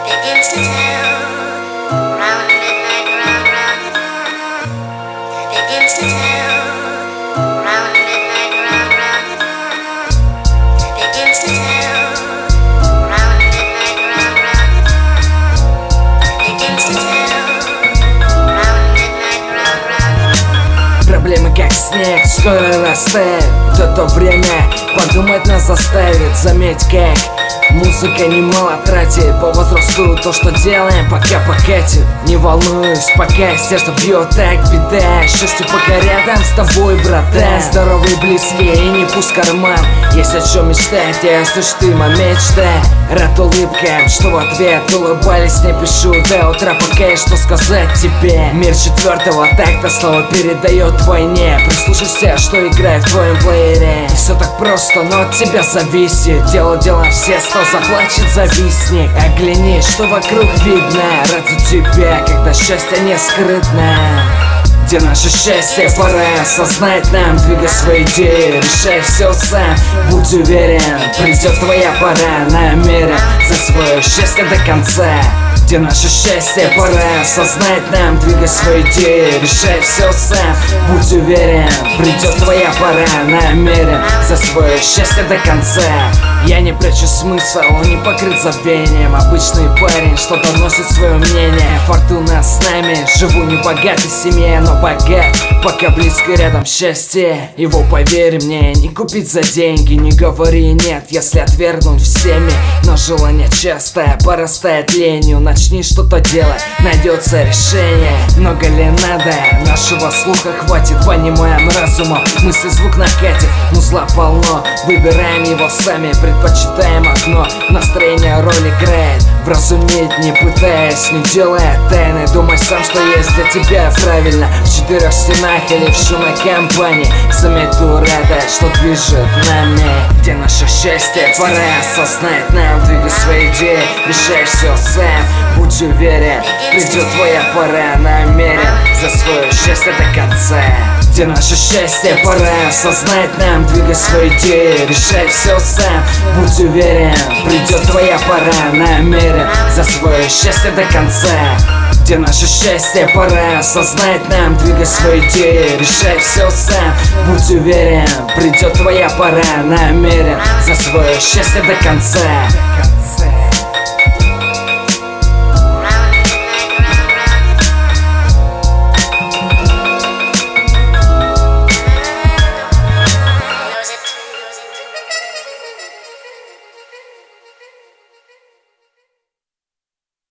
begins to tell. Round midnight, round the dawn. Begins to tell. Round midnight, round the dawn. Begins to tell. Round midnight, round the dawn. Begins to tell. Round midnight, round the dawn. Проблемы как снег, скоро растает. Это время подумать нас заставит. Заметь, как музыка немало тратит. По возрасту то, что делаем, пока покатит. Не волнуюсь, пока сердце бьет, так беда. Счастье пока рядом с тобой, братан. Здоровые, близкие и не пусть карман. Есть о чем мечтать, я слышу, ты моя мечта. Рад улыбкам, что в ответ улыбались, не пишу до утра, пока есть что сказать тебе. Мир четвертого такта слово передает войне. Прислушайся, что играет в твоем плеере. Все так просто, но от тебя зависит. Дело делом все, что заплачет завистник. Оглянись, что вокруг видно. Ради тебя, когда счастье не скрытно. Где наше счастье, пора осознать нам. Двигай свои идеи, решай все сам. Будь уверен, придет твоя пора. Намерен за свое счастье до конца. Где наше счастье, пора осознать нам. Двигай свои идеи, решай все сам. Будь уверен, придет твоя пора. Намерен за свое счастье до конца. Я не прячу смысл, он не покрыт забвением. Обычный парень, что доносит свое мнение. Фортуна с нами, живу не в богатой семье, но богат, пока близко рядом счастье. Его, поверь мне, не купить за деньги. Не говори нет, если отвергнуть всеми. Но желание частое порастает ленью. Начни что-то делать, найдется решение. Много ли надо? Нашего слуха хватит, понимаем разумом. Мысли звук накатит, музла полно. Выбираем его сами, предпочитаем одно. Настроение роль играет, вразуметь не пытаясь, не делая тайны. Думай сам, что есть для тебя правильно. В четырех стенах или в шумной компании. Заметь ту радость, что движет нами. Где наше счастье, пора осознать нам. Двигай свои идеи, решай все сам. Будь уверен, придет твоя пора. Намерен за свое счастье до конца. Где наше счастье, пора осознать нам. Двигай свои идеи, решай все сам. Будь уверен, придет твоя пора. Намерен за свое счастье до конца. Где наше счастье, пора осознать нам. Двигай свои идеи, решай все сам. Будь уверен, придет твоя пора. Намерен за свое счастье до конца.